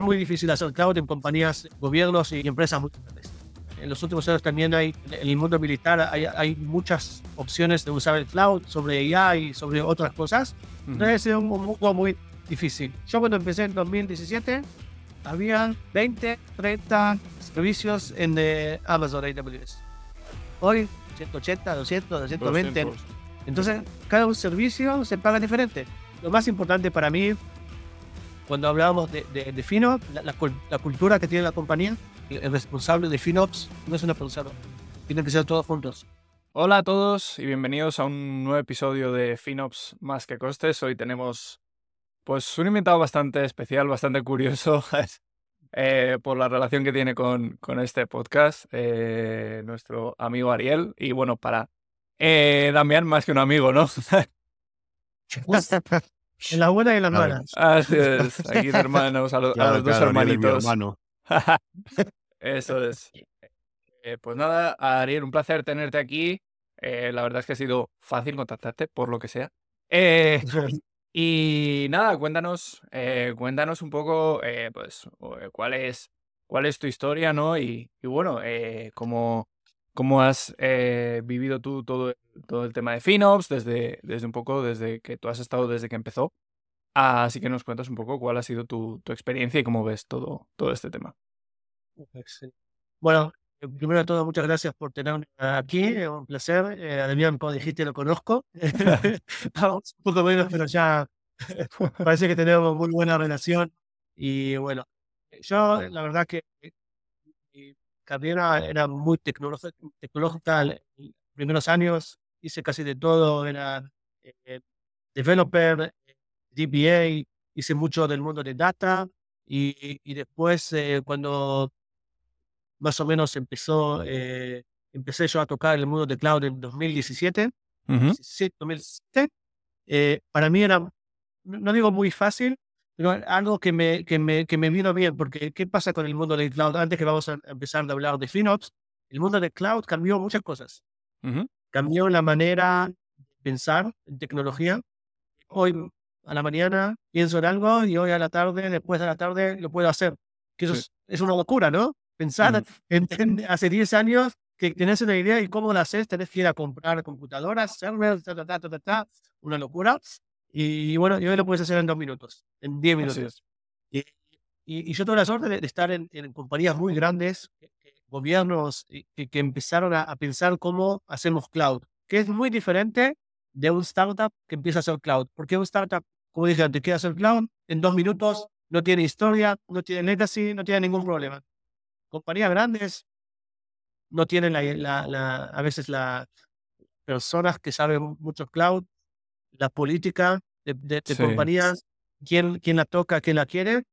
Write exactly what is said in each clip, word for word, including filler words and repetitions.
muy difícil hacer cloud en compañías, gobiernos y empresas muy grandes. En los últimos años también hay, en el mundo militar hay, hay muchas opciones de usar el cloud sobre A I y sobre otras cosas. Ujú. Entonces es un mundo muy difícil. Yo cuando empecé en dos mil diecisiete, había veinte, treinta servicios en eh, Amazon A W S. Hoy, ciento ochenta, doscientos, doscientos veinte. doscientos. Entonces, cada un servicio se paga diferente. Lo más importante para mí, cuando hablábamos de, de, de FinOps, la, la, la cultura que tiene la compañía, el responsable de FinOps no es una persona. Tienen que ser todos juntos. Hola a todos y bienvenidos a un nuevo episodio de FinOps Más que Costes. Hoy tenemos pues un invitado bastante especial, bastante curioso eh, por la relación que tiene con, con este podcast, eh, nuestro amigo Ariel. Y bueno, para eh, Damián más que un amigo, ¿no? En las buenas y en las Claro. malas. Así es, aquí de hermanos, a, lo- a Claro, los dos claro, Ariel es mi hermanitos. hermano. Eso es. Eh, pues nada, Ariel, un placer tenerte aquí. Eh, la verdad es que ha sido fácil contactarte, por lo que sea. Eh, y nada, cuéntanos, eh, cuéntanos un poco, eh, pues, o, eh, cuál es, cuál es tu historia, ¿no? Y, y bueno, eh, cómo, cómo has eh, vivido tú todo, todo el tema de FinOps desde, desde un poco, desde que tú has estado desde que empezó. Así que nos cuentas un poco cuál ha sido tu, tu experiencia y cómo ves todo, todo este tema. Excelente. Bueno, eh, primero de todo, muchas gracias por tenerme aquí. Es un placer. Eh, Adrián, como dijiste, lo conozco. Vamos, un poco menos, pero ya parece que tenemos muy buena relación. Y bueno, yo la verdad que eh, mi carrera era muy tecnológica, tecnológica. En los primeros años hice casi de todo. Era eh, developer, eh, D B A, hice mucho del mundo de data. Y, y después, eh, cuando más o menos empezó, eh, empecé yo a tocar el mundo de cloud en dos mil diecisiete, Ujú. diecisiete, dos mil diecisiete. Eh, para mí era, no no digo muy fácil, pero algo que me, que me, que me vino bien, porque ¿qué pasa con el mundo del cloud? Antes que vamos a empezar a hablar de FinOps, el mundo del cloud cambió muchas cosas. Ujú. Cambió la manera de pensar en tecnología. Hoy a la mañana pienso en algo y hoy a la tarde, después de la tarde, lo puedo hacer. Que eso Sí. es, es una locura, ¿no? Pensar Ujú. en, en- hace diez años que tenés una idea y cómo la haces, tenés que ir a comprar computadoras, servers, ta, ta, ta, ta, ta, ta, una locura. Y, bueno, y hoy lo puedes hacer en dos minutos, en diez Así minutos. es. Y, y- y yo tuve la suerte de, de estar en, en compañías muy grandes, que- que- gobiernos, y- que, que empezaron a, a pensar cómo hacemos cloud, que es muy diferente de un startup que empieza a hacer cloud. Porque un startup, como dije antes, quiere hacer cloud en dos minutos, no tiene historia, no tiene legacy, no tiene ningún problema. Compañías grandes no tienen la, la- la- a veces las personas que saben mucho cloud, la política de, de- de Sí. compañías, quién, quién la toca, quién la quiere.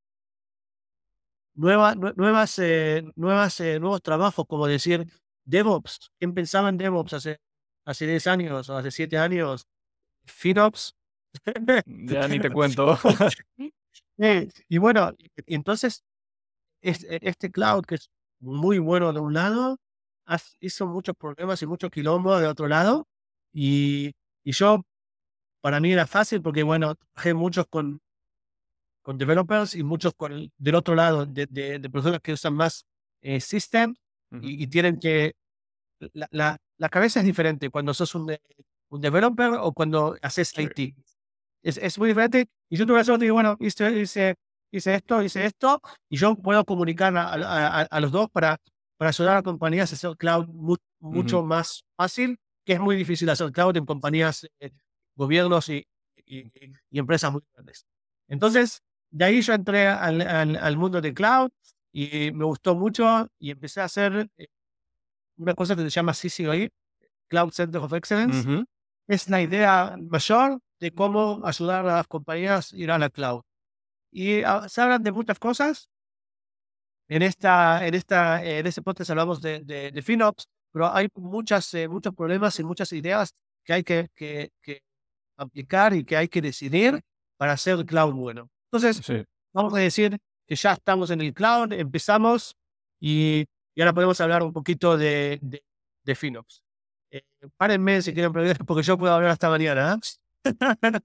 Nueva- nue- nuevas, eh, nuevas, eh, nuevos trabajos, como decir DevOps. ¿Quién pensaba en DevOps hace, hace diez años o hace siete años? FinOps. Ya ni te cuento. Eh, y bueno, y- y entonces es- e- este cloud, que es muy bueno de un lado, has- hizo muchos problemas y mucho quilombo de otro lado. Y, y yo, para mí era fácil porque, bueno, trabajé muchos con, con developers y muchos con el- del otro lado, de, de, de personas que usan más eh, system Ujú. y, y tienen que, la, la, la cabeza es diferente cuando sos un, de- un developer o cuando haces Sí. I T. Es, es muy diferente. Y yo tuve la suerte de, bueno, hice, hice, hice esto, hice esto, y yo puedo comunicar a, a- a- a los dos para, para ayudar a compañías a hacer cloud mu- mucho Ujú. más fácil, que es muy difícil hacer cloud en compañías, eh, gobiernos y, y- y- y empresas muy grandes. Entonces, de ahí yo entré al, al- al mundo de cloud y me gustó mucho y empecé a hacer eh, una cosa que se llama C C O E, Cloud Center of Excellence. Ujú. Es la idea mayor de cómo ayudar a las compañías a ir a la cloud. Y ah, se hablan de muchas cosas. En esta, en esta, eh, en este podcast hablamos de, de, de FinOps, pero hay muchas, eh, muchos problemas y muchas ideas que hay que, que, que aplicar y que hay que decidir para hacer el cloud bueno. Entonces, Sí. vamos a decir que ya estamos en el cloud, empezamos y, y ahora podemos hablar un poquito de, de, de FinOps. Eh, párenme si quieren preguntar, porque yo puedo hablar hasta mañana. ¿eh?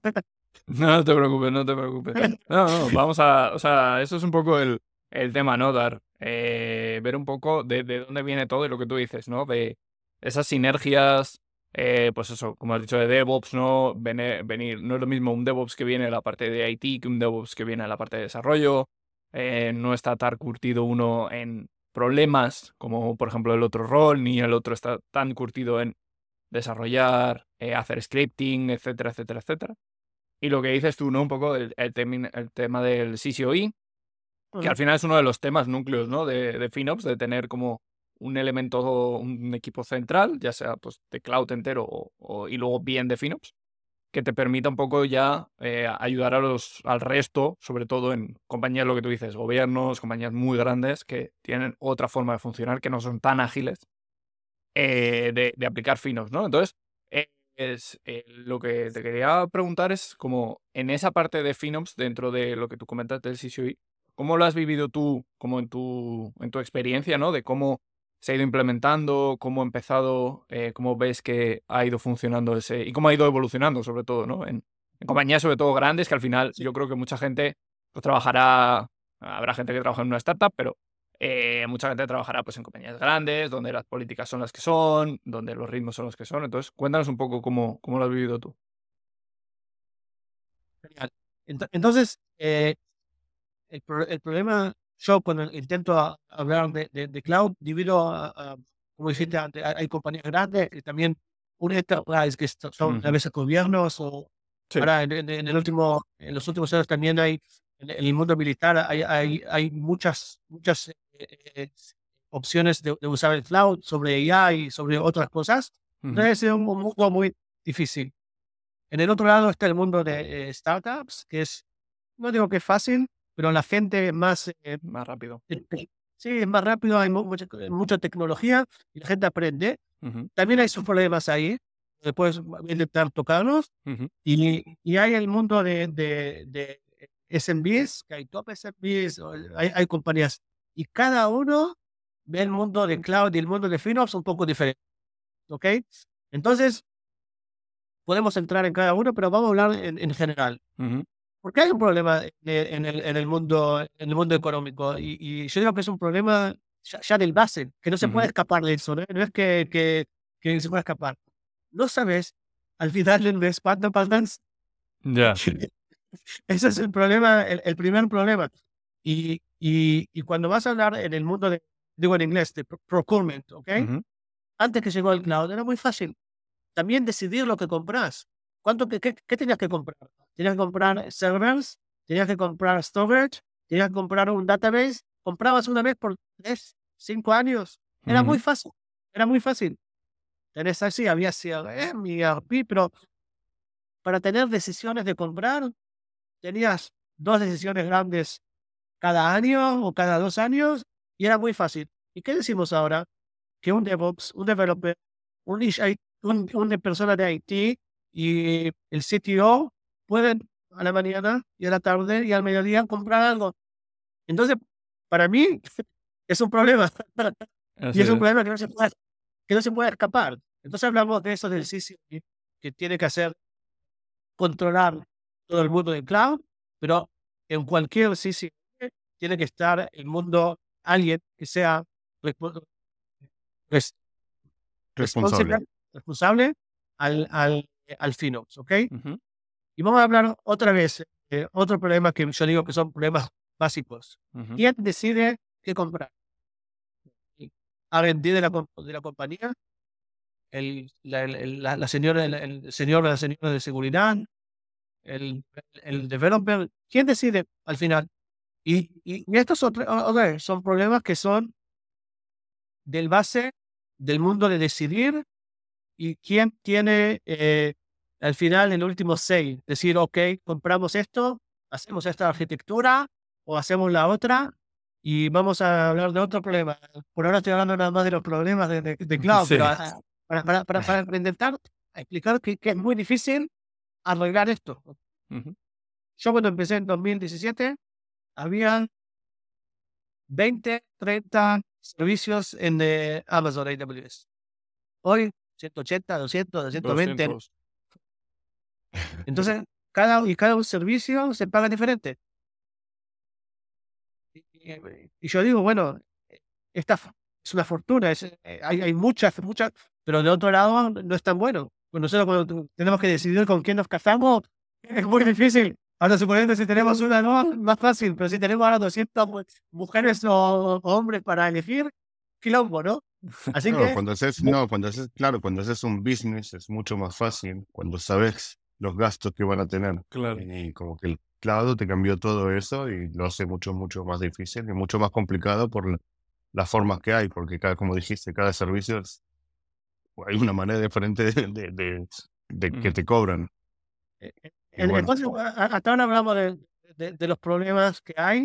No te preocupes, no te preocupes. No, no, vamos a... O sea, eso es un poco el, el tema, ¿no? Dar, eh, ver un poco de, de dónde viene todo y lo que tú dices, ¿no? De esas sinergias, eh, pues eso, como has dicho, de DevOps, ¿no? Vene- venir, no es lo mismo un DevOps que viene de la parte de I T que un DevOps que viene de la parte de desarrollo. Eh, no está tan curtido uno en problemas como, por ejemplo, el otro rol, ni el otro está tan curtido en desarrollar, eh, hacer scripting, etcétera, etcétera, etcétera. Y lo que dices tú, ¿no? Un poco el, el, temi- el tema del C C O E, que al Ujú. final es uno de los temas núcleos, ¿no? De, de FinOps, de tener como un elemento, un equipo central, ya sea pues de cloud entero o, o- y luego bien de FinOps, que te permita un poco ya eh, ayudar a los, al resto, sobre todo en compañías, lo que tú dices, gobiernos, compañías muy grandes que tienen otra forma de funcionar, que no son tan ágiles eh, de, de aplicar finos, ¿no? Entonces, eh, es, eh, lo que te quería preguntar es como en esa parte de FinOps, dentro de lo que tú comentas del C C O E, ¿cómo lo has vivido tú, como en tu, en tu experiencia, ¿no? De cómo se ha ido implementando, cómo ha empezado, eh, cómo ves que ha ido funcionando ese, y cómo ha ido evolucionando, sobre todo, ¿no? En, en compañías, sobre todo grandes, que al final Sí. yo creo que mucha gente pues, trabajará, habrá gente que trabaja en una startup, pero eh, mucha gente trabajará pues, en compañías grandes, donde las políticas son las que son, donde los ritmos son los que son. Entonces, cuéntanos un poco cómo, cómo lo has vivido tú. Genial. Ento- Entonces, eh, el, pro- el problema, yo cuando intento a- hablar de, de- de cloud, divido, a- a- como dijiste antes, hay, hay compañías grandes y también un enterprise que est- son a Ujú. veces gobiernos o Sí. ahora en, en- en el último, en los últimos años también hay, en el mundo militar hay, hay, hay muchas, muchas eh, eh, opciones de, de usar el cloud sobre I A y sobre otras cosas. Ujú. Entonces es un mundo muy difícil. En el otro lado está el mundo de eh, startups, que es, no digo que es fácil, pero la gente más, eh, Más rápido. eh, sí, es más rápido, hay mu- mucha, mucha tecnología y la gente aprende. Ujú. También hay sus problemas ahí, después intentar tocarlos. Ujú. Y, y hay el mundo de, de, de S M Bs, que hay top S M Bs, o hay, hay compañías, y cada uno ve el mundo de cloud y el mundo de FinOps un poco diferente, ¿ok? Entonces, podemos entrar en cada uno, pero vamos a hablar en, en general. Ujú. Porque hay un problema de- en el, en el mundo, en el mundo económico y, y yo digo que es un problema ya, ya del base, que no se puede Ujú. escapar de eso, ¿no? No es que, que, que se pueda escapar. No sabes al final del mes cuánto pagas. Ya. Ese es el problema, el, el primer problema. Y, y, y cuando vas a hablar en el mundo de, digo en inglés, de pro- procurement, ¿ok? Ujú. Antes que llegó el cloud era muy fácil. También decidir lo que compras. ¿Cuánto, qué, qué, qué tenías que comprar? Tenías que comprar servers, tenías que comprar storage, tenías que comprar un database. Comprabas una vez por tres, cinco años. Era muy Ujú. fácil. Era muy fácil. Tenés así, había C R M y E R P, pero para tener decisiones de comprar, tenías dos decisiones grandes cada año o cada dos años y era muy fácil. ¿Y qué decimos ahora? Que un DevOps, un developer, un, ish- I- un- una persona de I T y el C T O pueden a la mañana y a la tarde y al mediodía comprar algo. Entonces, para mí es un problema y Así es un es. problema que no se puede, que no se puede escapar. Entonces hablamos de eso del C C O, que tiene que hacer controlar todo el mundo del cloud, pero en cualquier C C O tiene que estar el mundo, alguien que sea respo- res- Responsable. responsible, responsable al, al, al FinOps, ¿ok? Ujú. Y vamos a hablar otra vez, eh, otro problema que yo digo que son problemas básicos. Ujú. ¿Quién decide qué comprar? R and D de la, com- de la compañía, el, la, el- el- la, la señora, el, el señor o la señora de seguridad, el, el developer. ¿Quién decide al final? Y, y, y estos otros, ok, son problemas que son del base del mundo de decidir y quién tiene eh, al final el último say. Decir, ok, compramos esto, hacemos esta arquitectura o hacemos la otra y vamos a hablar de otro problema. Por ahora estoy hablando nada más de los problemas de, de, de cloud, Sí. pero ah, para, para, para, para intentar explicar que, que es muy difícil arreglar esto. Ujú. Yo cuando empecé en dos mil diecisiete, había veinte, treinta servicios en eh, Amazon A W S. Hoy, ciento ochenta, doscientos, doscientos veinte. doscientos. Entonces, cada, y cada un servicio se paga diferente. Y, y- y yo digo, bueno, esta f- es una fortuna, es, eh, hay, hay muchas, muchas, pero de otro lado no es tan bueno. Pues nosotros cuando tu- tenemos que decidir con quién nos casamos, es muy difícil. Ahora, suponiendo si tenemos una, no, más fácil, pero si tenemos ahora doscientas mu- mujeres o, o hombres para elegir, quilombo, ¿no? Así No, que, cuando haces, no, cuando haces, claro, cuando haces un business es mucho más fácil cuando sabes los gastos que van a tener. Claro. Y como que el cloud te cambió todo eso y lo hace mucho, mucho más difícil y mucho más complicado por la- las formas que hay, porque cada, como dijiste, cada servicio es, hay una manera diferente de, de, de- de que Ujú. te cobran. eh, eh, Y en- bueno, entonces, a- a- hasta ahora hablamos de, de- de los problemas que hay.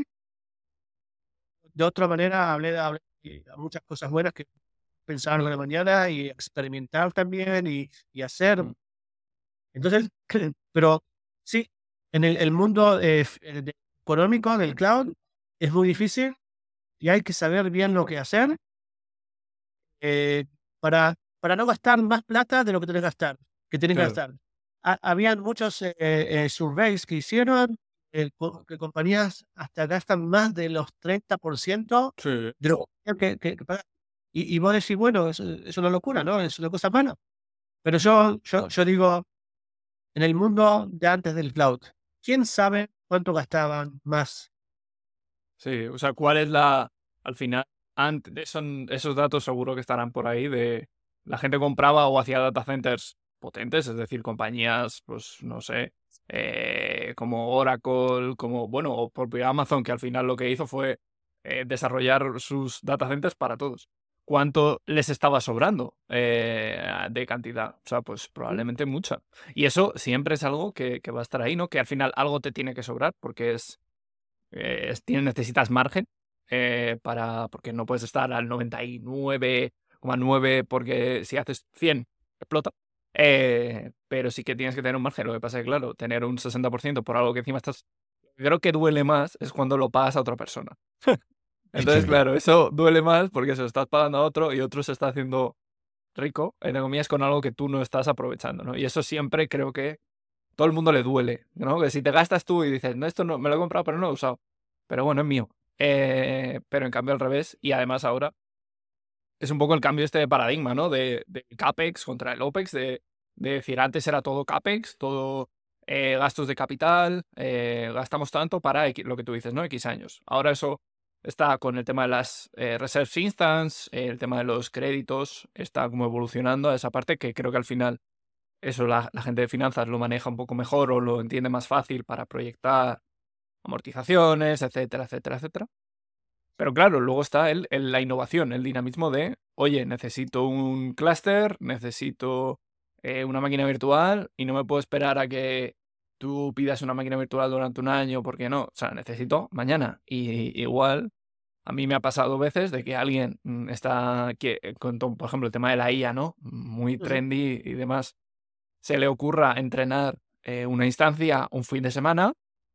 De otra manera, hablé de hablé de muchas cosas buenas que pensar en la mañana y experimentar también y, y hacer. Mm. Entonces, pero sí, en el, el mundo eh, f- eh, de- económico del cloud es muy difícil y hay que saber bien lo que hacer eh, para, para no gastar más plata de lo que tenés que gastar, que tenés que Claro. gastar. Ha- habían muchos eh, eh, surveys que hicieron eh, co- que compañías hasta gastan más de los treinta por ciento Sí. de lo que, que- que pagan. Y, y vos decís, bueno, es, es una locura, ¿no? Es una cosa mala. Pero yo, yo, yo digo, en el mundo de antes del cloud, ¿quién sabe cuánto gastaban más? Sí, o sea, ¿cuál es la, al final, antes, son esos datos seguro que estarán por ahí de la gente compraba o hacía data centers potentes, es decir, compañías, pues no sé, eh, como Oracle, como, bueno, o propio Amazon, que al final lo que hizo fue eh, desarrollar sus data centers para todos. ¿Cuánto les estaba sobrando eh, de cantidad? O sea, pues probablemente mucha. Y eso siempre es algo que, que va a estar ahí, ¿no? Que al final algo te tiene que sobrar porque es eh, es- tienes- necesitas margen eh, para, porque no puedes estar al noventa y nueve coma nueve porque si haces cien explota. Eh, pero sí que tienes que tener un margen. Lo que pasa es que, claro, tener un sesenta por ciento por algo que encima estás... Creo que duele más es cuando lo pagas a otra persona. Entonces, sí, claro, eso duele más porque se lo estás pagando a otro y otro se está haciendo rico, entre comillas, con algo que tú no estás aprovechando, ¿no? Y eso siempre creo que todo el mundo le duele, ¿no? Que si te gastas tú y dices, no, esto no, me lo he comprado, pero no lo he usado. Pero bueno, es mío. Eh, pero en cambio al revés, y además ahora es un poco el cambio este de paradigma, ¿no? De, de CAPEX contra el OPEX, de, de decir, antes era todo CAPEX, todo eh, gastos de capital, eh, gastamos tanto para X- lo que tú dices, ¿no? X años. Ahora eso está con el tema de las eh, reserves instance, eh, el tema de los créditos, está como evolucionando a esa parte que creo que al final eso la, la gente de finanzas lo maneja un poco mejor o lo entiende más fácil para proyectar amortizaciones, etcétera, etcétera, etcétera. Pero claro, luego está el, el- la innovación, el dinamismo de, oye, necesito un clúster, necesito eh, una máquina virtual y no me puedo esperar a que tú pidas una máquina virtual durante un año, porque no, o sea, necesito mañana. Y igual, a mí me ha pasado veces de que alguien mm, está, que, con, to- por ejemplo, el tema de la I A, ¿no? Muy Ujú. trendy y demás, se le ocurra entrenar eh, una instancia un fin de semana,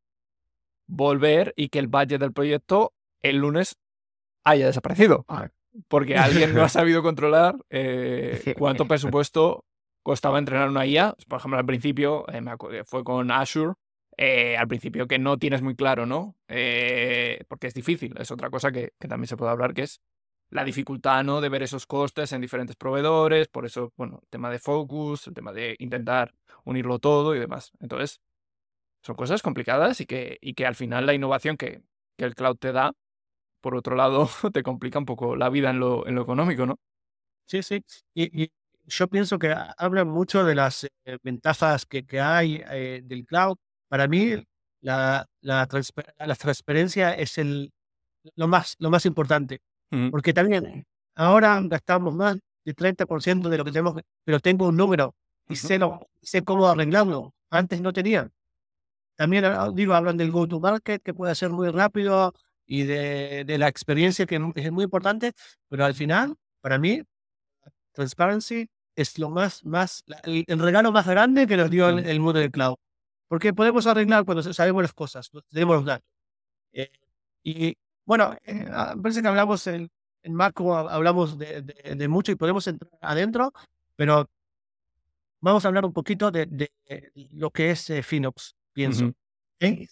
volver y que el budget del proyecto el lunes haya desaparecido. Porque alguien no ha sabido controlar eh, cuánto presupuesto costaba entrenar una I A. Por ejemplo, al principio, eh, me acuerdo que fue con Azure, eh, al principio que no tienes muy claro, ¿no? Eh, porque es difícil, es otra cosa que, que también se puede hablar, que es la dificultad, ¿no? De ver esos costes en diferentes proveedores, por eso, bueno, el tema de focus, el tema de intentar unirlo todo y demás. Entonces, son cosas complicadas y que, y que al final la innovación que, que el cloud te da, por otro lado, te complica un poco la vida en lo, en lo económico, ¿no? Sí, sí. Y, y yo pienso que ha- hablan mucho de las eh, ventajas que, que hay eh, del cloud. Para mí, la, la, transpa- la transparencia es el, lo, más, lo más importante. Ujú, Porque también ahora gastamos más del treinta por ciento de lo que tenemos, que- pero tengo un número y ujú, sé, lo, sé cómo arreglarlo. Antes no tenía. También ah, digo, hablan del go-to-market, que puede ser muy rápido y de, de la experiencia, que es muy importante, pero al final, para mí, transparency es lo más, más, la- el, el regalo más grande que nos dio el, ujú. el mundo del cloud. Porque podemos arreglar cuando sabemos las cosas, ¿no? Tenemos los datos. Eh, y bueno, eh, ah, me parece que hablamos en, en macro, ha- hablamos de, de- de mucho y podemos entrar adentro, pero vamos a hablar un poquito de, de- de lo que es eh, FinOps. pienso. Ujú. ¿eh?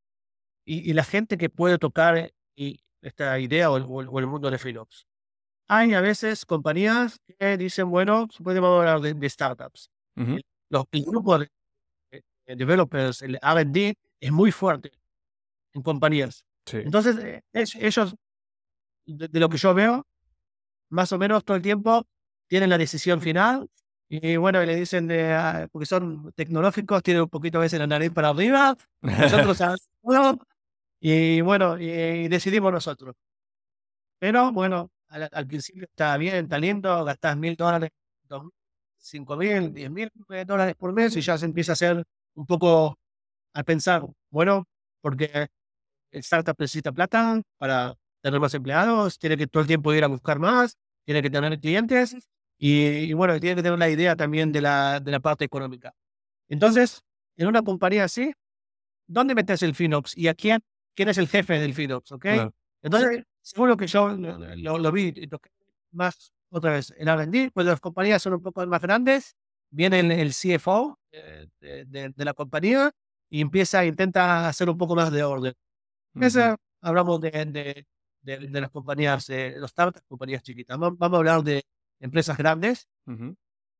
Y, y la gente que puede tocar y esta idea o el, o el- o el mundo de FinOps. Hay a veces compañías que dicen, bueno, podemos hablar de, de startups. Ujú. El, los, el grupo de, de developers, el R and D, es muy fuerte en compañías. Sí. Entonces, eh, es- ellos, de, de lo que yo veo, más o menos todo el tiempo tienen la decisión final. Y bueno, y le dicen, de, ah, porque son tecnológicos, tienen un poquito a veces la nariz para arriba, nosotros hacemos, y bueno, y, y decidimos nosotros. Pero bueno, al, al principio está bien, está lindo, gastás mil dólares, dos mil, cinco mil, diez mil dólares por mes y ya se empieza a hacer un poco a pensar, bueno, porque el startup necesita plata para tener más empleados, tiene que todo el tiempo ir a buscar más, tiene que tener clientes y, y bueno, tiene que tener una idea también de la, de la parte económica. Entonces, en una compañía así, ¿dónde metes el FinOps? ¿Y a quién? ¿Quién es el jefe del FinOps? ¿Ok? Claro. Entonces, según lo que yo lo, lo- lo vi, y toqué más otra vez el R and D, pues las compañías son un poco más grandes, viene el, el C F O eh, de, de- de la compañía y empieza, intenta hacer un poco más de orden. Ujú. Esa, hablamos de, de, de, de las compañías, eh, los startups, compañías chiquitas. Vamos, vamos a hablar de empresas grandes. Ujú.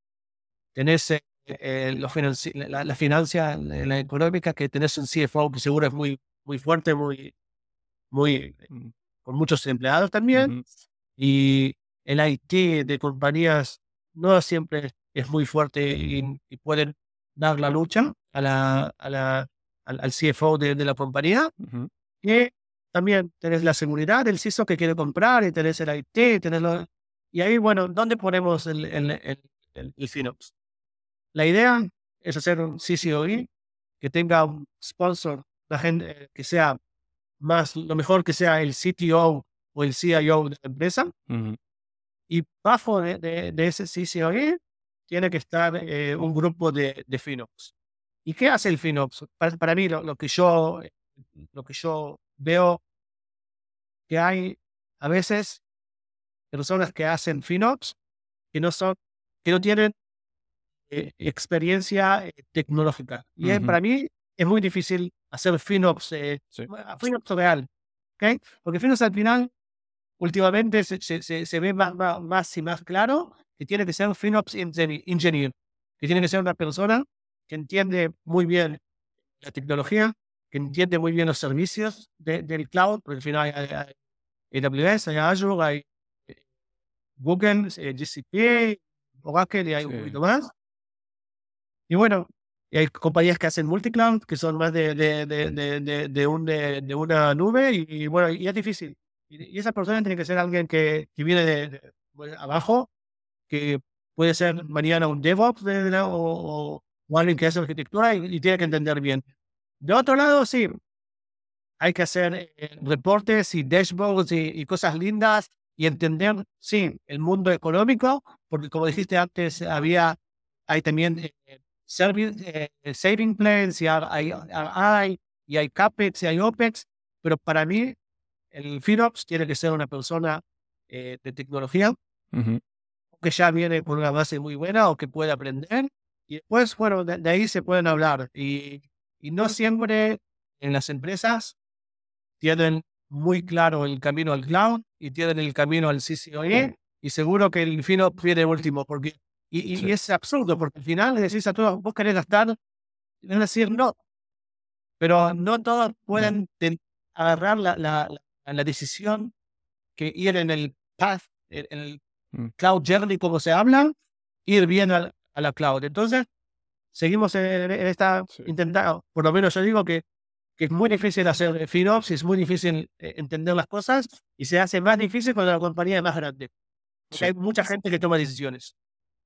Tenés eh, eh, los financi- la, la financia, la, la económica, que tenés un C F O que seguro es muy, muy fuerte, muy, muy, Mm. con muchos empleados también. Ujú. Y el I T de compañías no siempre es muy fuerte y, y pueden dar la lucha a la, a la, al, al C F O de, de la compañía. Ujú. Y también tenés la seguridad del C I S O que quiere comprar y tenés el I T, tenés lo- y ahí, bueno, ¿dónde ponemos el, el, el, el, el FinOps? La idea es hacer un C C O E que tenga un sponsor, la gente, eh, que sea más, lo mejor que sea el C T O o el C I O de la empresa, Ujú. y bajo de, de, de ese C C O E tiene que estar eh, un grupo de, de FinOps. ¿Y qué hace el FinOps? Para, para mí, lo, lo que yo, eh, lo que yo veo que hay a veces personas que hacen FinOps que no son, que no tienen eh, experiencia eh, tecnológica. Y eh, Ujú. para mí es muy difícil hacer FinOps, eh, Sí. bueno, FinOps real, ¿ok? Porque FinOps al final, últimamente se, se, se, se ve más, más, más y más claro que tiene que ser FinOps engineer, engineer, que tiene que ser una persona que entiende muy bien la tecnología, que entiende muy bien los servicios de- del cloud, porque al final hay, hay- hay A W S, hay Azure, hay eh, Google, eh, G C P, Oracle y hay un Sí. poquito más. Y bueno, y hay compañías que hacen multicloud, que son más de, de, de, de, de, de un, de, de una nube, y, y bueno, y es difícil. Y, y esa persona tiene que ser alguien que, que viene de, de, pues, abajo, que puede ser mañana un DevOps de, de la- o, o- o alguien que hace arquitectura y, y tiene que entender bien. De otro lado, sí, hay que hacer eh, reportes y dashboards y, y cosas lindas y entender, sí, el mundo económico, porque como dijiste antes, había, hay también eh, service, eh, saving plans y hay, hay, hay- y hay CAPEX y hay OPEX, pero para mí el FinOps tiene que ser una persona eh, de tecnología Ujú. que ya viene con una base muy buena o que puede aprender y después, bueno, de, de ahí se pueden hablar y, y no siempre en las empresas tienen muy claro el camino al cloud y tienen el camino al C C O E y seguro que el fino viene último porque y, y- Sí. y es absurdo porque al final le decís a todos, vos querés gastar, y van a decir no, pero no todos pueden ten- agarrar la, la, la, la decisión que ir en el path, en, en el Mm. cloud journey como se habla, ir bien al- a la cloud. Entonces, seguimos en, en esta Sí. intentando, por lo menos yo digo que que es muy difícil hacer FinOps, es muy difícil eh, entender las cosas y se hace más difícil cuando la compañía es más grande, porque Sí. hay mucha gente que toma decisiones.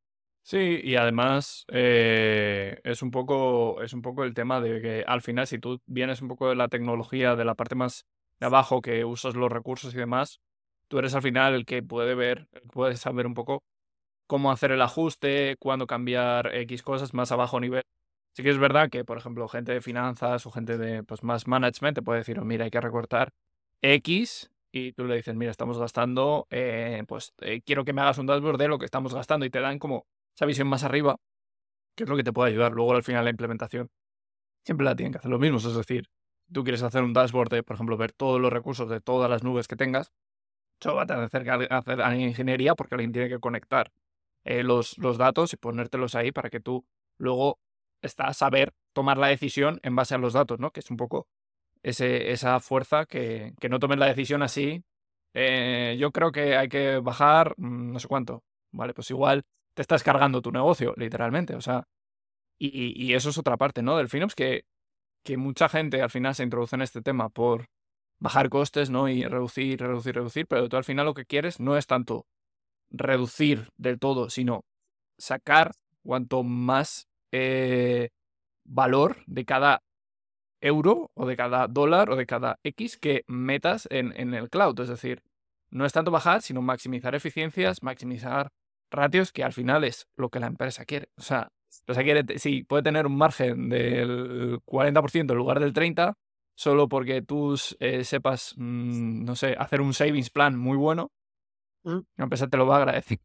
Sí, y además eh, es un poco, es un poco el tema de que al final, si tú vienes un poco de la tecnología, de la parte más de abajo, que usas los recursos y demás, tú eres al final el que puede ver, puede saber un poco cómo hacer el ajuste, cuándo cambiar X cosas más a bajo nivel. Sí que es verdad que, por ejemplo, gente de finanzas o gente de pues, más management te puede decir, "Oh, mira, hay que recortar X", y tú le dices, mira, estamos gastando, eh, pues eh, quiero que me hagas un dashboard de lo que estamos gastando, y te dan como esa visión más arriba, que es lo que te puede ayudar luego al final la implementación. siempre la tienen que hacer los mismos. Es decir, tú quieres hacer un dashboard de, por ejemplo, ver todos los recursos de todas las nubes que tengas, eso va a tener que hacer a ingeniería porque alguien tiene que conectar eh, los, los datos y ponértelos ahí para que tú luego estás a saber tomar la decisión en base a los datos, ¿no? Que es un poco ese, esa fuerza que, que no tomes la decisión así. Eh, yo creo que hay que bajar mm, no sé cuánto. Vale, pues igual te estás cargando tu negocio, literalmente. O sea, y, y eso es otra parte, ¿no? Del FinOps, que, que mucha gente al final se introduce en este tema por bajar costes, ¿no? Y reducir, reducir, reducir, pero tú al final lo que quieres no es tanto reducir del todo, sino sacar cuanto más eh, valor de cada euro o de cada dólar o de cada X que metas en, en el cloud. Es decir, no es tanto bajar, sino maximizar eficiencias, maximizar ratios, que al final es lo que la empresa quiere. O sea, o sea quiere, sí, puede tener un margen del cuarenta por ciento en lugar del treinta por ciento, solo porque tú eh, sepas, mmm, no sé, hacer un savings plan muy bueno, ¿Mm? la empresa te lo va a agradecer.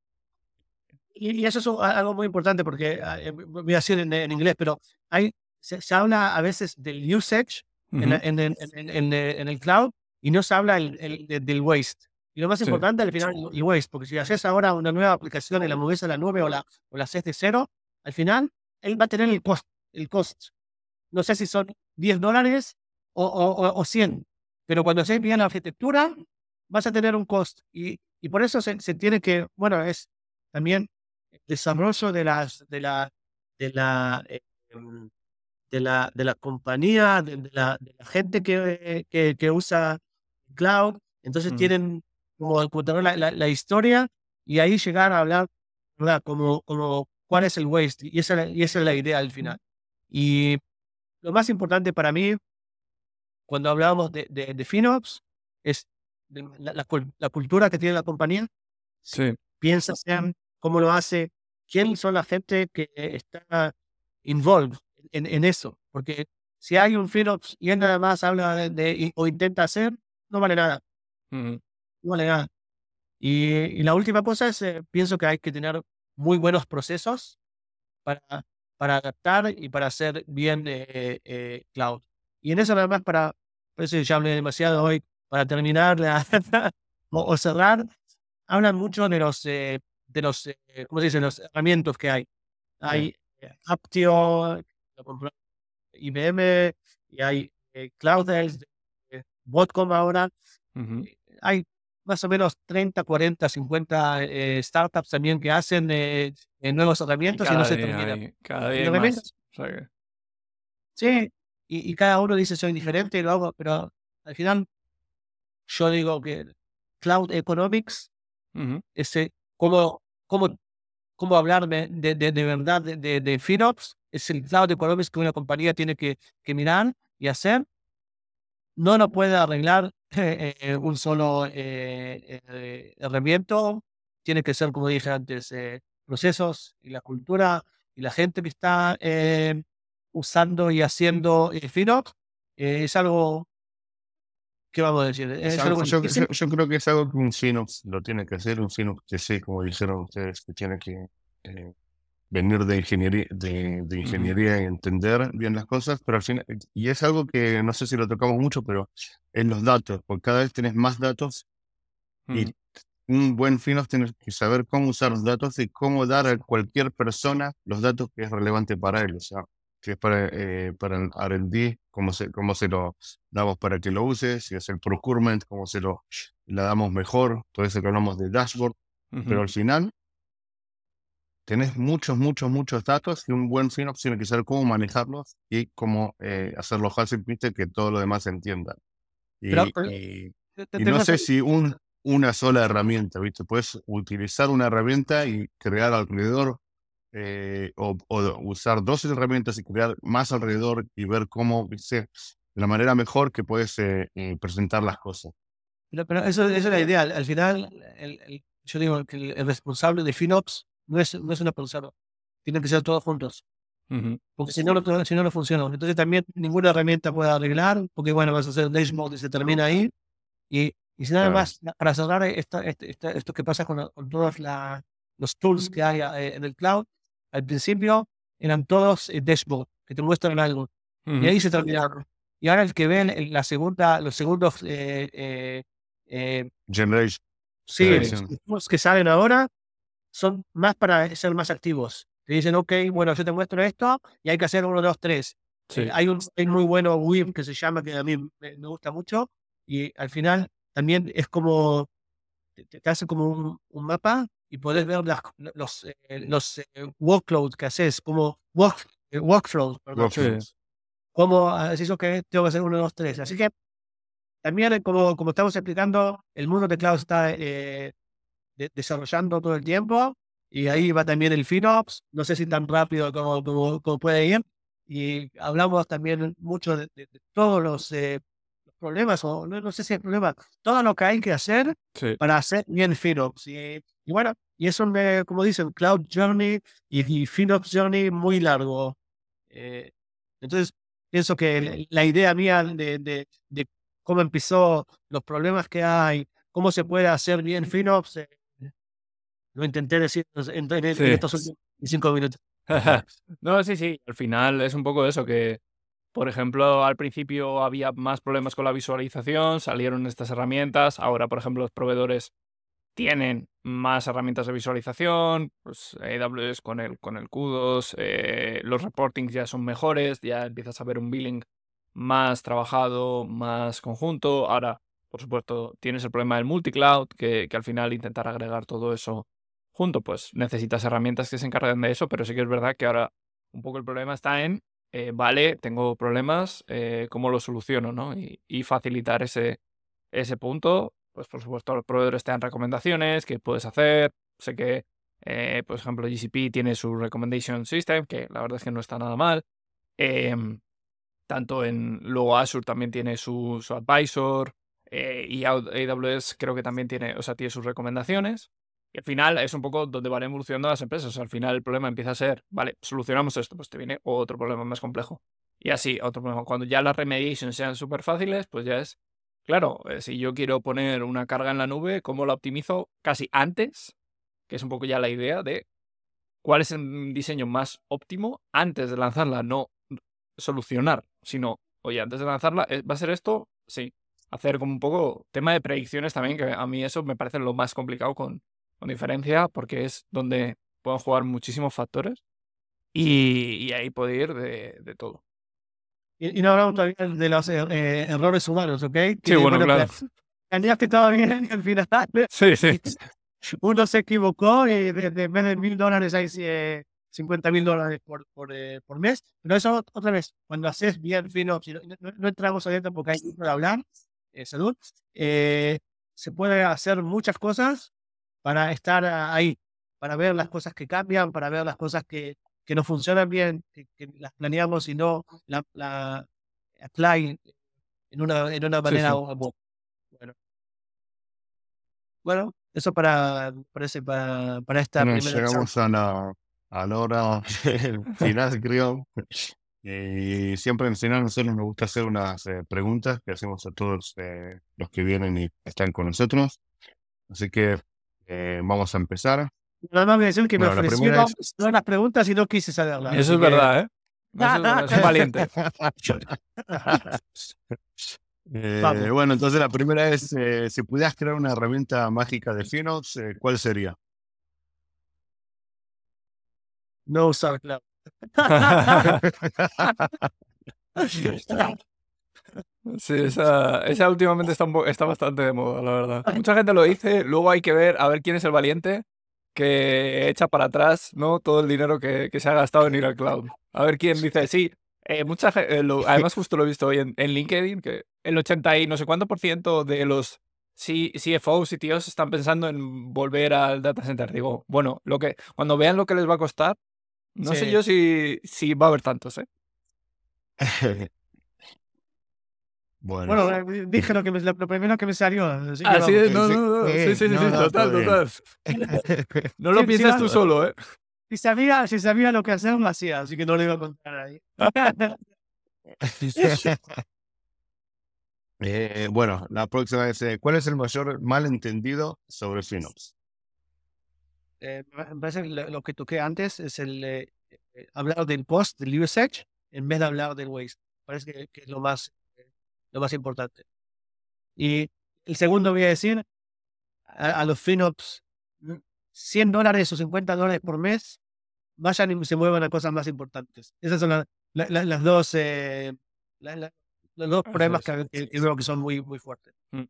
Y, y eso es un- algo muy importante porque eh, voy a decir en, en inglés, pero hay, se, se habla a veces del usage en, la- Ujú. en, el- en, en, en el cloud y no se habla el, el- de- del waste. Y lo más Sí. importante al final el waste, porque si haces ahora una nueva aplicación en la moves a la nube o la, o la haces de cero, al final él va a tener el cost, el cost. No sé si son diez dólares o, o, o- o cien, pero cuando haces bien la arquitectura, vas a tener un cost. Y, y por eso se, se tiene que, bueno, es también desarrollo de las de la de la eh, em, de la de la compañía, de, de la, de la gente que, que, que usa cloud. Entonces Ujú. tienen como contar la, la, la historia y ahí llegar a hablar, ¿verdad? Como, como cuál es el waste. Y esa, y esa es la idea al final. Y lo más importante para mí, cuando hablábamos de, de, de FinOps, es de la, la, cul- la cultura que tiene la compañía. Si Sí. piensas en cómo lo hace, quién son la gente que está involved en, en eso. Porque si hay un FinOps y él nada más habla de, de- y- o intenta hacer, no vale nada, Ujú. no vale nada. Y, y la última cosa es, eh, pienso que hay que tener muy buenos procesos para, para adaptar y para hacer bien eh, eh, cloud. Y en eso nada más para, parece que ya hablé demasiado hoy, para terminar la- o, o cerrar, hablan mucho de los, eh, de los, eh, ¿cómo se dice? Los herramientas que hay. Sí. Hay eh, Aptio, lo compró I B M, y hay eh, Cloudels, eh, Botcom ahora. Ujú. Eh, Hay más o menos treinta, cuarenta, cincuenta eh, startups también que hacen eh, eh, nuevas Y herramientas y no cada se día terminan. hay, cada Y día las hay más. herramientas, O sea que- sí, y, y cada uno dice soy diferente y lo hago, pero al final yo digo que Cloud Economics, Ujú. ese, cómo, cómo, cómo hablar de, de, de, de verdad de, de, de FinOps, es el Cloud Economics que una compañía tiene que, que mirar y hacer. No lo puede arreglar eh, eh, un solo eh, eh, herramienta. Tiene que ser, como dije antes, eh, procesos y la cultura y la gente que está eh, usando y haciendo eh, FinOps. Eh, es algo que vamos a decir, Es es algo- algo yo, yo, difícil. yo creo que es algo que un FinOps lo tiene que hacer, un FinOps que sí, como dijeron ustedes, que tiene que eh, venir de ingeniería, de, de Ujú. ingeniería y entender bien las cosas, pero al final, y es algo que no sé si lo tocamos mucho, pero en los datos, porque cada vez tienes más datos y Ujú. un buen FinOps tiene que saber cómo usar los datos y cómo dar a cualquier persona los datos que es relevante para él. O sea, si es para, eh, para el R and D, cómo se, cómo se lo damos para que lo use, si es el procurement, cómo se lo la damos mejor, todo eso que hablamos de dashboard. Pero Ujú. al final tenés muchos, muchos, muchos datos y un buen FinOps tiene que saber cómo manejarlos y cómo eh, hacerlo fácil, viste, que todo lo demás se entienda. Pero Y, eh, y, te- te- y no tengo sé esa- si un, una sola herramienta, ¿viste? Puedes utilizar una herramienta y crear alrededor, eh, o, o usar dos herramientas y crear más alrededor y ver cómo, ¿viste? De la manera mejor que puedes eh, eh, presentar las cosas. pero, pero eso, esa es la idea. Al, al final, el, el- yo digo que el, el responsable de FinOps no es, no es una persona. Tienen que ser todos juntos. Ujú. Porque si no, no, si no, no funciona. Entonces también ninguna herramienta puede arreglar, porque bueno, vas a hacer dashboard y se termina ahí. Y, y si nada Claro. más, na- para cerrar esta, este- esta- esto que pasa con, la- con todos la- los tools que hay eh, en el cloud, al principio eran todos eh, dashboard, que te muestran algo. Y ahí se terminaron. Y ahora el que ven en la segunda, los segundos eh, eh, eh, Generation. sí, Generación. los que salen ahora son más para ser más activos. Te dicen, ok, bueno, yo te muestro esto y hay que hacer uno, dos, tres. Sí. Eh, hay un hay muy bueno Whip que se llama, que a mí me, me gusta mucho, y al final también es como, te, te hace como un, un mapa y podés ver las, los, eh, los eh, workloads que haces, como work, eh, workflows, perdón. Sí. Workflows. Como ah, decís, ok, tengo que hacer uno, dos, tres. Así que también, eh, como, como estamos explicando, el mundo de cloud está eh, de- desarrollando todo el tiempo, y ahí va también el FinOps, no sé si tan rápido como, como, como puede ir, y hablamos también mucho de, de- de todos los eh, problemas, o no, no sé si es problema, todo lo que hay que hacer Sí. para hacer bien FinOps. Y, y bueno, y eso, me, como dicen, Cloud Journey y, y FinOps Journey muy largo. Eh, entonces, pienso que la la idea mía de, de, de cómo empezó, los problemas que hay, cómo se puede hacer bien FinOps, eh, lo intenté decir en, en- en Sí. estos últimos cinco minutos. No, sí, sí. Al final es un poco eso, que, por ejemplo, al principio había más problemas con la visualización, salieron estas herramientas. Ahora, por ejemplo, los proveedores tienen más herramientas de visualización, pues A W S con el, con el Kudos, eh, los reportings ya son mejores, ya empiezas a ver un billing más trabajado, más conjunto. Ahora, por supuesto, tienes el problema del multicloud, que, que al final intentar agregar todo eso junto, pues necesitas herramientas que se encarguen de eso, pero sí que es verdad que ahora un poco el problema está en, eh, vale, tengo problemas, eh, ¿cómo lo soluciono, no? Y, y facilitar ese, ese punto. Pues por supuesto los proveedores te dan recomendaciones que puedes hacer. Sé que, eh, por ejemplo, G C P tiene su recommendation system, que la verdad es que no está nada mal. Em, tanto en, luego Azure también tiene su, su advisor, eh, y A W S creo que también tiene, o sea, tiene sus recomendaciones. Y al final es un poco donde van evolucionando las empresas. O sea, al final el problema empieza a ser, vale, solucionamos esto, pues te viene otro problema más complejo. Y así, otro problema. Cuando ya las remediations sean súper fáciles, pues ya es, claro, eh, si yo quiero poner una carga en la nube, ¿cómo la optimizo casi antes? Que es un poco ya la idea de cuál es el diseño más óptimo antes de lanzarla, no solucionar, sino, oye, antes de lanzarla, eh, ¿va a ser esto? Sí. Hacer como un poco tema de predicciones también, que a mí eso me parece lo más complicado con, con diferencia, porque es donde pueden jugar muchísimos factores y, y ahí puede ir de, de todo. Y, y no hablamos todavía de los eh, eh, errores humanos, ¿ok? Sí, Que, bueno, claro. planeaste todo bien y al final Sí, sí. uno se equivocó y de, de, en vez de mil dólares hay eh, cincuenta mil dólares por, por, eh, por mes. Pero eso, otra vez, cuando haces bien FinOps, si no, no, no entramos adentro porque hay que hablar, eh, salud, eh, se puede hacer muchas cosas para estar ah, ahí, para ver las cosas que cambian, para ver las cosas que, que no funcionan bien, que, que las planeamos y no la, la apply en una, en una Sí, manera sí. bu- bueno. Bueno, eso para, parece para, para esta Bueno, primera llegamos a la, a la hora final, creo. Y siempre en final nosotros nos gusta hacer unas eh, preguntas que hacemos a todos eh, los que vienen y están con nosotros. Así que eh, vamos a empezar. Nada más voy a decir que me Bueno, la primera ofrecieron es... todas las preguntas y no quise saberlas. Eso Así es que verdad, ¿eh? Eso es verdad, es un valiente. Eh, vamos. bueno, entonces la primera es, eh, si pudieras crear una herramienta mágica de FinOps, eh, ¿cuál sería? No usar cloud. Sí, esa, esa últimamente está, un po- está bastante de moda, la verdad. Mucha gente lo dice, luego hay que ver a ver quién es el valiente que echa para atrás, ¿no? Todo el dinero que, que se ha gastado en ir al cloud. A ver quién dice, sí, eh, mucha gente, además justo lo he visto hoy en, en LinkedIn, que el ochenta y no sé cuánto por ciento de los C- CFOs y tíos están pensando en volver al data center. Digo, bueno, lo que, cuando vean lo que les va a costar, no sé Sí. yo si, si va a haber tantos, ¿eh? Bueno, Bueno, eh, dije lo, que me, lo primero que me salió. Así que Ah, sí, vamos. no, sí, no, no, sí, eh, sí, sí, no, sí, no, total, todo bien. total. No lo Sí, sí, piensas no, tú solo, ¿eh? Si sabía, si sabía lo que hacer, lo hacía. Así que no le iba a contar ahí. Eh, bueno, la próxima es, eh, ¿cuál es el mayor malentendido sobre FinOps? Eh, me parece que lo, lo que toqué antes es el eh, eh, hablar del post, del usage, en vez de hablar del waste. parece que, que es lo más, eh, lo más importante. Y el segundo voy a decir, a, a los FinOps, mm, cien dólares o cincuenta dólares por mes, vayan y se muevan a cosas más importantes. Esas son la- la- la- las dos, eh, la- la- los dos Eso problemas es. que, que- que veo que son muy, muy fuertes. Mm.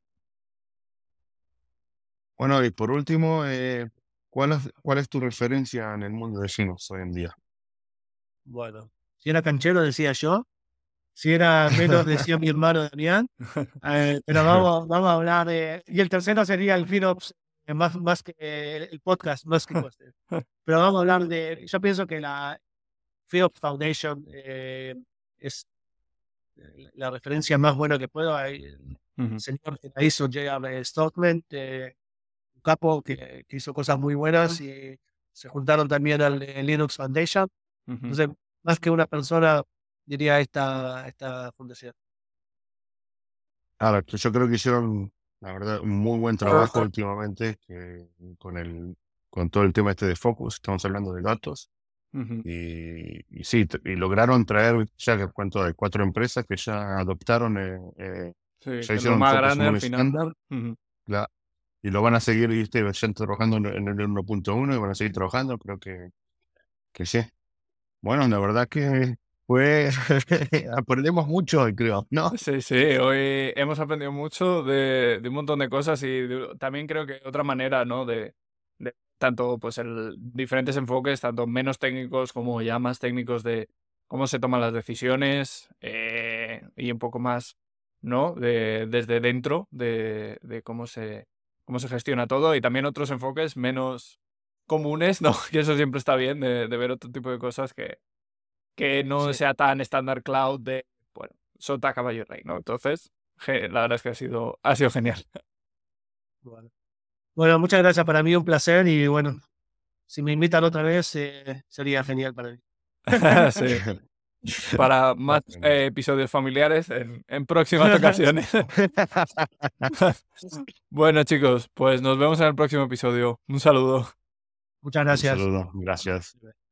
Bueno, y por último, eh, ¿cuál es, cuál es tu referencia en el mundo de FinOps hoy en día? Bueno, si era canchero, decía yo. Si era menos, decía mi hermano Damián. Eh, pero vamos, vamos a hablar de... Y el tercero sería el FinOps, eh, más, más que eh, el podcast, más que costes. Pero vamos a hablar de... Yo pienso que la FinOps Foundation eh, es eh, la referencia más buena que puedo. Hay, el Ujú, señor que la hizo, J R. Stockman, eh, un capo que, que hizo cosas muy buenas, y se juntaron también al eh, Linux Foundation. ujú. Entonces, más que una persona, diría esta, esta fundación. Ahora, yo creo que hicieron, la verdad, un muy buen trabajo últimamente que con el, con todo el tema este de Focus, estamos hablando de datos, Ujú. y, y sí, t- y lograron traer ya que cuento de cuatro empresas que ya adoptaron, eh, eh, Sí, ya que es lo hicieron más Focus grande como un al final. estándar, Ujú. la- y lo van a seguir, ¿viste? Ya trabajando en, en el uno punto uno y van a seguir trabajando, creo que, que sí. Bueno, la verdad que fue, aprendemos mucho hoy, creo, ¿no? Sí, sí, hoy hemos aprendido mucho de, de un montón de cosas y de- también creo que otra manera, ¿no? De, de tanto, pues, el, diferentes enfoques, tanto menos técnicos como ya más técnicos de cómo se toman las decisiones eh, y un poco más, ¿no? De, desde dentro de, de cómo se, cómo se gestiona todo y también otros enfoques menos comunes, ¿no? Que eso siempre está bien, de, de ver otro tipo de cosas que, que no Sí. sea tan estándar cloud de, bueno, sota, caballo y rey, ¿no? Entonces, ge- la verdad es que ha sido, ha sido genial. Bueno. Bueno, muchas gracias. Para mí un placer, y bueno, si me invitan otra vez, eh, sería genial para mí. Sí, para más Bueno, eh, episodios familiares en, en próximas ocasiones. Bueno, chicos, pues nos vemos en el próximo episodio. Un saludo. Muchas un gracias. saludo, gracias.